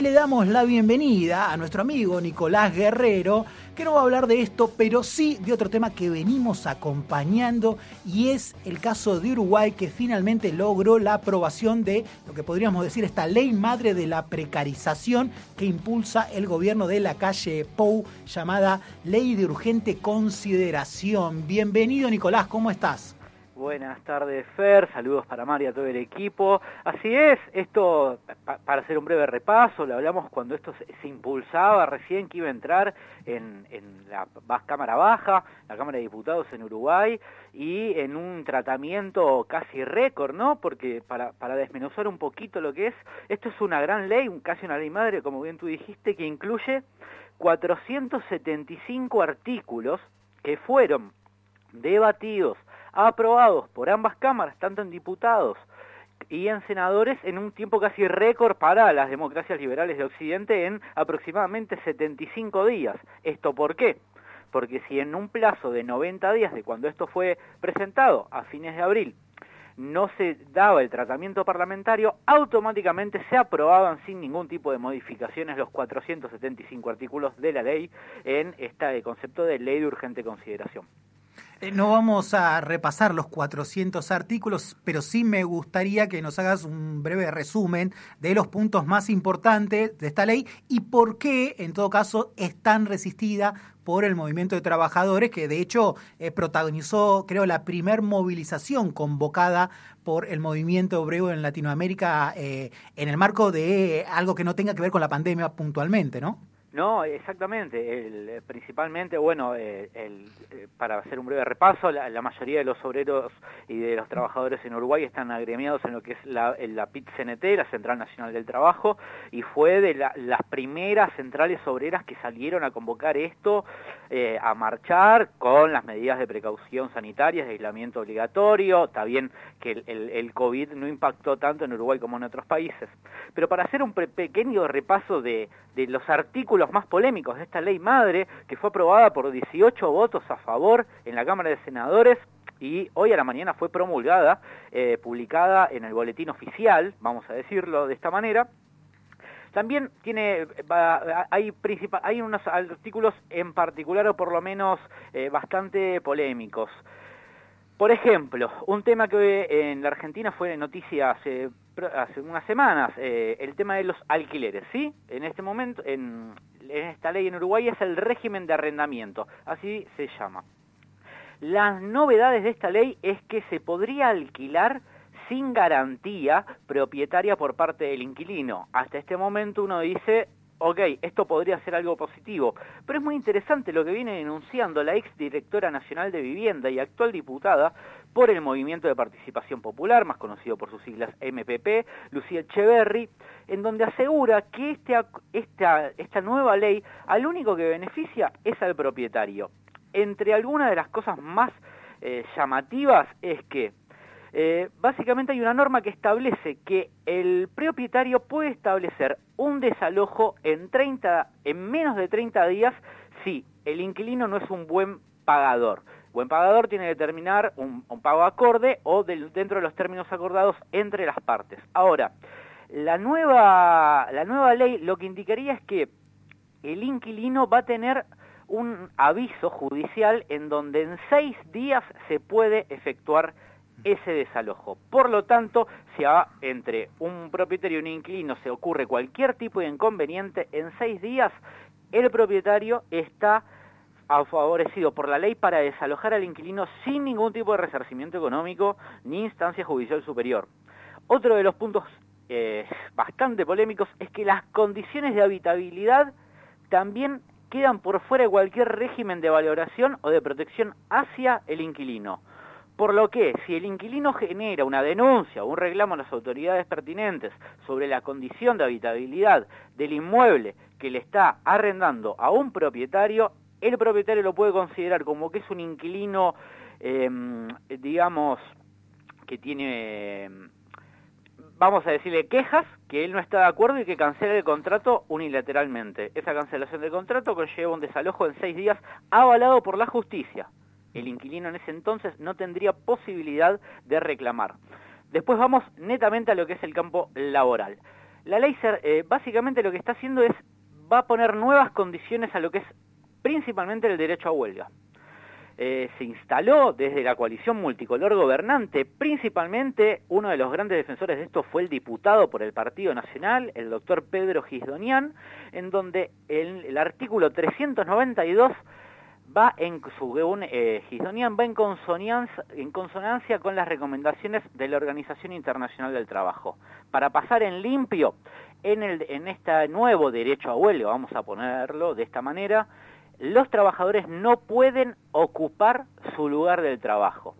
Le damos la bienvenida a nuestro amigo Nicolás Guerrero, que no va a hablar de esto, pero sí de otro tema que venimos acompañando, y es el caso de Uruguay, que finalmente logró la aprobación de lo que podríamos decir esta ley madre de la precarización que impulsa el gobierno de Lacalle Pou, llamada Ley de Urgente Consideración. Bienvenido, Nicolás, ¿cómo estás? Buenas tardes, Fer, saludos para María y a todo el equipo. Así es, esto, para hacer un breve repaso, lo hablamos cuando esto se impulsaba recién, que iba a entrar en la Cámara Baja, la Cámara de Diputados en Uruguay, y en un tratamiento casi récord, ¿no? Porque para desmenuzar un poquito lo que es, esto es una gran ley, casi una ley madre, como bien tú dijiste, que incluye 475 artículos que fueron debatidos, aprobados por ambas cámaras, tanto en diputados y en senadores, en un tiempo casi récord para las democracias liberales de Occidente, en aproximadamente 75 días. ¿Esto por qué? Porque si en un plazo de 90 días de cuando esto fue presentado, a fines de abril, no se daba el tratamiento parlamentario, automáticamente se aprobaban sin ningún tipo de modificaciones los 475 artículos de la ley en este concepto de ley de urgente consideración. No vamos a repasar los 400 artículos, pero sí me gustaría que nos hagas un breve resumen de los puntos más importantes de esta ley y por qué, en todo caso, es tan resistida por el movimiento de trabajadores, que de hecho protagonizó, creo, la primer movilización convocada por el movimiento obrero en Latinoamérica en el marco de algo que no tenga que ver con la pandemia puntualmente, ¿no? No, exactamente. Principalmente, bueno, para hacer un breve repaso, la mayoría de los obreros y de los trabajadores en Uruguay están agremiados en lo que es la PIT-CNT, la Central Nacional del Trabajo, y fue de las primeras centrales obreras que salieron a convocar esto, a marchar con las medidas de precaución sanitarias, de aislamiento obligatorio. Está bien que el COVID no impactó tanto en Uruguay como en otros países. Pero para hacer un pequeño repaso de los artículos más polémicos de esta ley madre, que fue aprobada por 18 votos a favor en la Cámara de Senadores, y hoy a la mañana fue promulgada, publicada en el boletín oficial, vamos a decirlo de esta manera. También hay unos artículos en particular, o por lo menos bastante polémicos. Por ejemplo, un tema que en la Argentina fue noticia hace unas semanas, el tema de los alquileres, ¿sí? En este momento, en esta ley en Uruguay es el régimen de arrendamiento, así se llama. Las novedades de esta ley es que se podría alquilar sin garantía propietaria por parte del inquilino. Hasta este momento uno dice, ok, esto podría ser algo positivo, pero es muy interesante lo que viene denunciando la exdirectora nacional de Vivienda y actual diputada por el Movimiento de Participación Popular, más conocido por sus siglas MPP, Lucía Echeverri, en donde asegura que esta nueva ley al único que beneficia es al propietario. Entre algunas de las cosas más llamativas es que básicamente hay una norma que establece que el propietario puede establecer un desalojo en menos de 30 días si el inquilino no es un buen pagador. Buen pagador tiene que determinar un pago acorde o dentro de los términos acordados entre las partes. Ahora, la nueva ley lo que indicaría es que el inquilino va a tener un aviso judicial en donde en 6 días se puede efectuar ese desalojo. Por lo tanto, si entre un propietario y un inquilino se ocurre cualquier tipo de inconveniente, en 6 días el propietario está favorecido por la ley para desalojar al inquilino sin ningún tipo de resarcimiento económico ni instancia judicial superior. Otro de los puntos bastante polémicos es que las condiciones de habitabilidad también quedan por fuera de cualquier régimen de valoración o de protección hacia el inquilino. Por lo que, si el inquilino genera una denuncia o un reclamo a las autoridades pertinentes sobre la condición de habitabilidad del inmueble que le está arrendando a un propietario, el propietario lo puede considerar como que es un inquilino, digamos, que tiene, vamos a decirle, quejas, que él no está de acuerdo y que cancela el contrato unilateralmente. Esa cancelación del contrato conlleva un desalojo en 6 días avalado por la justicia. El inquilino en ese entonces no tendría posibilidad de reclamar. Después vamos netamente a lo que es el campo laboral. La ley básicamente lo que está haciendo va a poner nuevas condiciones a lo que es principalmente el derecho a huelga. Se instaló desde la coalición multicolor gobernante, principalmente uno de los grandes defensores de esto fue el diputado por el Partido Nacional, el doctor Pedro Gisdonian, en donde el artículo 392 según Gisdonian, va en consonancia con las recomendaciones de la Organización Internacional del Trabajo. Para pasar en limpio, en este nuevo derecho a huelga, vamos a ponerlo de esta manera, los trabajadores no pueden ocupar su lugar del trabajo.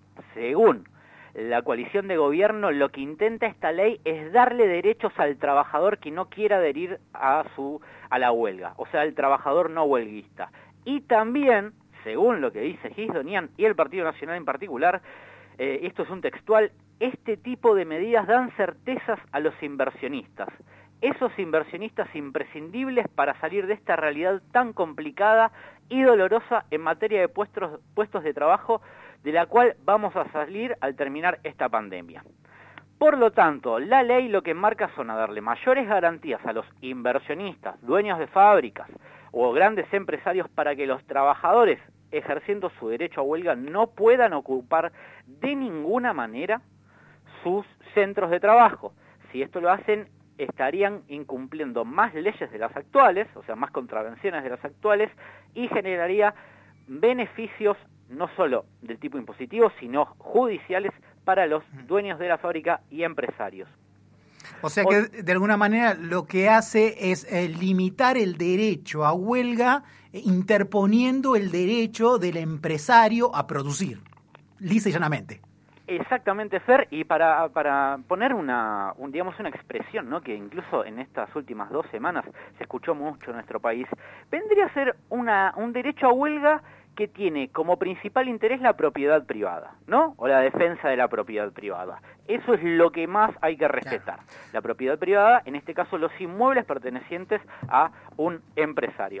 Según la coalición de gobierno, lo que intenta esta ley es darle derechos al trabajador que no quiera adherir a la huelga, o sea, el trabajador no huelguista. Y también, según lo que dice Gisdonian y el Partido Nacional en particular, esto es un textual, este tipo de medidas dan certezas a los inversionistas. Esos inversionistas imprescindibles para salir de esta realidad tan complicada y dolorosa en materia de puestos de trabajo, de la cual vamos a salir al terminar esta pandemia. Por lo tanto, la ley lo que marca son a darle mayores garantías a los inversionistas, dueños de fábricas o grandes empresarios para que los trabajadores, ejerciendo su derecho a huelga, no puedan ocupar de ninguna manera sus centros de trabajo. Si esto lo hacen, estarían incumpliendo más leyes de las actuales, o sea, más contravenciones de las actuales, y generaría beneficios no solo del tipo impositivo, sino judiciales para los dueños de la fábrica y empresarios. O sea que de alguna manera lo que hace es limitar el derecho a huelga, interponiendo el derecho del empresario a producir, lisa y llanamente. Exactamente, Fer, y para poner una expresión, ¿no?, que incluso en estas últimas 2 semanas se escuchó mucho en nuestro país, vendría a ser un derecho a huelga que tiene como principal interés la propiedad privada, ¿no?, o la defensa de la propiedad privada. Eso es lo que más hay que respetar. Claro. La propiedad privada, en este caso los inmuebles pertenecientes a un empresario.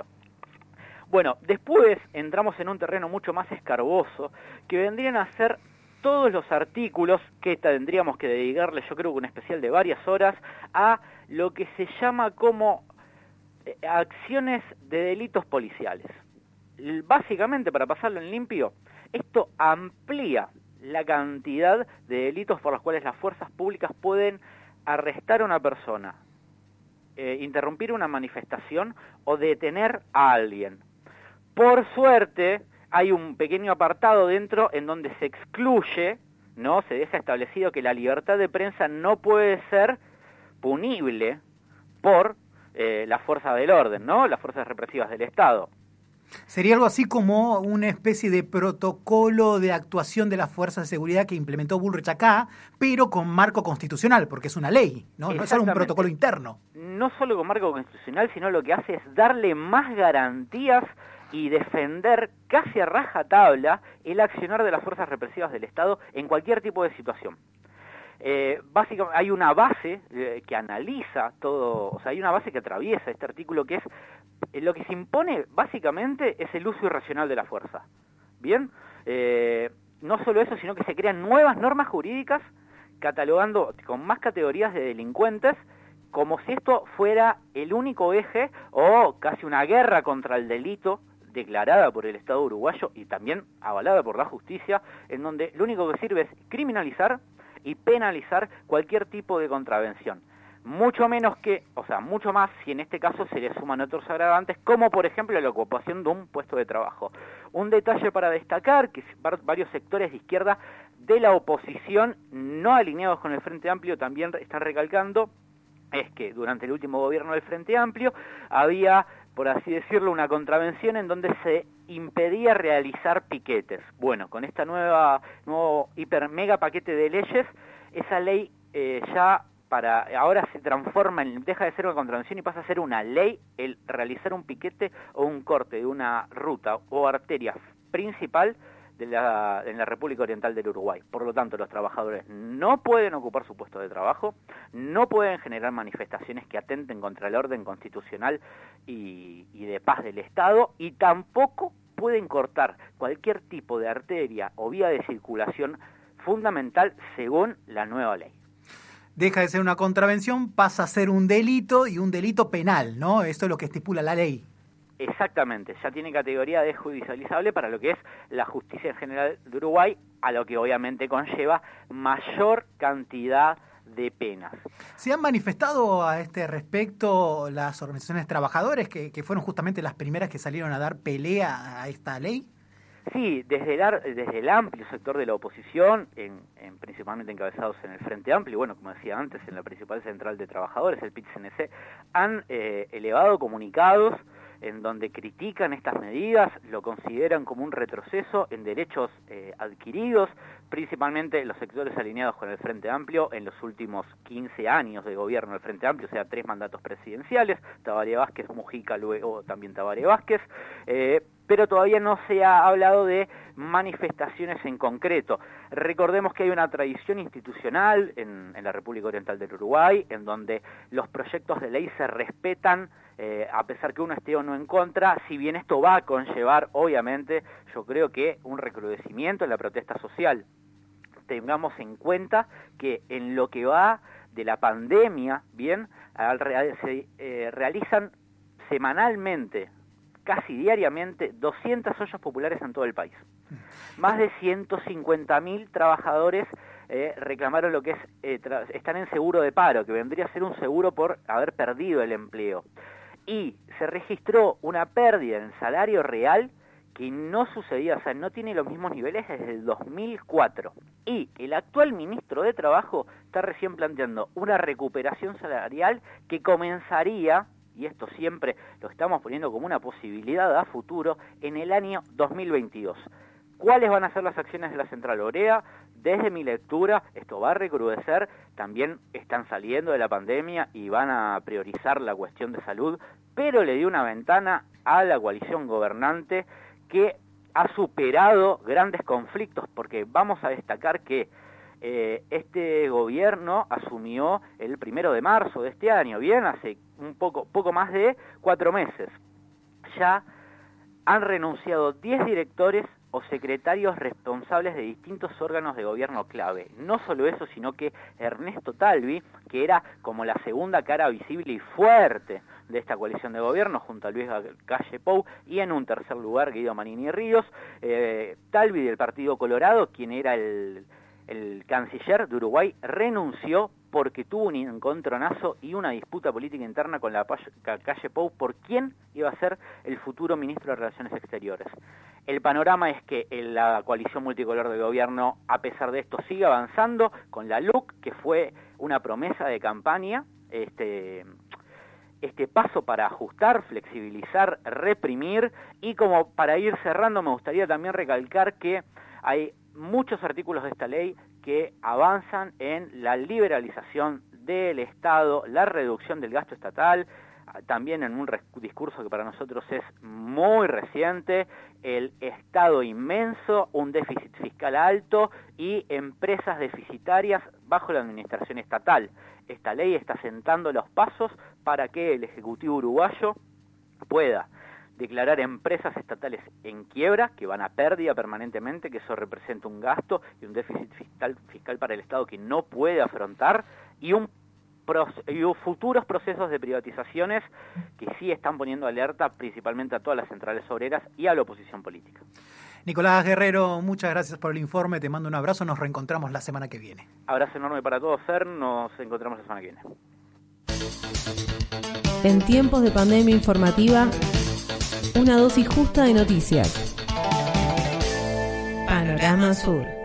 Bueno, después entramos en un terreno mucho más escarboso, que vendrían a ser todos los artículos que tendríamos que dedicarle, yo creo que un especial de varias horas, a lo que se llama como acciones de delitos policiales. Básicamente, para pasarlo en limpio, esto amplía la cantidad de delitos por los cuales las fuerzas públicas pueden arrestar a una persona, interrumpir una manifestación o detener a alguien. Por suerte, hay un pequeño apartado dentro en donde se excluye, ¿no?, se deja establecido que la libertad de prensa no puede ser punible por la fuerza del orden, ¿no?, las fuerzas represivas del Estado. Sería algo así como una especie de protocolo de actuación de las fuerzas de seguridad que implementó Bullrich acá, pero con marco constitucional, porque es una ley, ¿no? No es solo un protocolo interno. No solo con marco constitucional, sino lo que hace es darle más garantías y defender casi a rajatabla el accionar de las fuerzas represivas del Estado en cualquier tipo de situación. Básicamente hay una base que analiza todo, o sea, hay una base que atraviesa este artículo, que es lo que se impone básicamente es el uso irracional de la fuerza. Bien, no solo eso, sino que se crean nuevas normas jurídicas catalogando con más categorías de delincuentes, como si esto fuera el único eje o casi una guerra contra el delito declarada por el Estado uruguayo y también avalada por la justicia, en donde lo único que sirve es criminalizar y penalizar cualquier tipo de contravención. Mucho más si en este caso se le suman otros agravantes, como por ejemplo la ocupación de un puesto de trabajo. Un detalle para destacar, que varios sectores de izquierda de la oposición, no alineados con el Frente Amplio, también están recalcando, es que durante el último gobierno del Frente Amplio había, por así decirlo, una contravención en donde se impedía realizar piquetes. Bueno, con esta nuevo hiper mega paquete de leyes, esa ley ahora se transforma deja de ser una contravención y pasa a ser una ley el realizar un piquete o un corte de una ruta o arteria principal en la República Oriental del Uruguay. Por lo tanto, los trabajadores no pueden ocupar su puesto de trabajo, no pueden generar manifestaciones que atenten contra el orden constitucional y de paz del Estado, y tampoco pueden cortar cualquier tipo de arteria o vía de circulación fundamental según la nueva ley. Deja de ser una contravención, pasa a ser un delito y un delito penal, ¿no? Esto es lo que estipula la ley. Exactamente, ya tiene categoría de judicializable para lo que es la justicia en general de Uruguay, a lo que obviamente conlleva mayor cantidad de penas. ¿Se han manifestado a este respecto las organizaciones trabajadores que fueron justamente las primeras que salieron a dar pelea a esta ley? Sí, desde el amplio sector de la oposición, principalmente encabezados en el Frente Amplio, y bueno, como decía antes, en la principal central de trabajadores, el PIT-CNC, han elevado comunicados en donde critican estas medidas, lo consideran como un retroceso en derechos adquiridos, principalmente los sectores alineados con el Frente Amplio en los últimos 15 años de gobierno del Frente Amplio, o sea, 3 mandatos presidenciales, Tabaré Vázquez, Mujica, luego también Tabaré Vázquez, pero todavía no se ha hablado de manifestaciones en concreto. Recordemos que hay una tradición institucional en la República Oriental del Uruguay, en donde los proyectos de ley se respetan a pesar que uno esté o no en contra, si bien esto va a conllevar, obviamente, yo creo que un recrudecimiento en la protesta social. Tengamos en cuenta que en lo que va de la pandemia, bien, se realizan semanalmente, casi diariamente, 200 ollas populares en todo el país. Más de 150.000 trabajadores reclamaron lo que es, están en seguro de paro, que vendría a ser un seguro por haber perdido el empleo. Y se registró una pérdida en salario real que no sucedía, o sea, no tiene los mismos niveles desde el 2004. Y el actual ministro de Trabajo está recién planteando una recuperación salarial que comenzaría, y esto siempre lo estamos poniendo como una posibilidad a futuro, en el año 2022. ¿Cuáles van a ser las acciones de la Central Obrera? Desde mi lectura, esto va a recrudecer, también están saliendo de la pandemia y van a priorizar la cuestión de salud, pero le dio una ventana a la coalición gobernante que ha superado grandes conflictos, porque vamos a destacar que este gobierno asumió el 1 de marzo de este año, bien, hace poco más de 4 meses. Ya han renunciado 10 directores o secretarios responsables de distintos órganos de gobierno clave. No solo eso, sino que Ernesto Talvi, que era como la segunda cara visible y fuerte de esta coalición de gobierno, junto a Luis Calle Pou, y en un tercer lugar Guido Manini Ríos, Talvi del Partido Colorado, quien era el canciller de Uruguay, renunció porque tuvo un encontronazo y una disputa política interna con la Calle Pou por quién iba a ser el futuro ministro de Relaciones Exteriores. El panorama es que la coalición multicolor de gobierno, a pesar de esto, sigue avanzando con la LUC, que fue una promesa de campaña, este paso para ajustar, flexibilizar, reprimir, y como para ir cerrando me gustaría también recalcar que hay muchos artículos de esta ley que avanzan en la liberalización del Estado, la reducción del gasto estatal, también en un discurso que para nosotros es muy reciente, el Estado inmenso, un déficit fiscal alto y empresas deficitarias bajo la administración estatal. Esta ley está sentando los pasos para que el Ejecutivo uruguayo pueda declarar empresas estatales en quiebra, que van a pérdida permanentemente, que eso representa un gasto y un déficit fiscal para el Estado que no puede afrontar, y futuros procesos de privatizaciones que sí están poniendo alerta principalmente a todas las centrales obreras y a la oposición política. Nicolás Guerrero, muchas gracias por el informe, te mando un abrazo, nos reencontramos la semana que viene. Abrazo enorme para todos, Fer, nos encontramos la semana que viene. En tiempos de pandemia informativa, una dosis justa de noticias. Panorama Sur.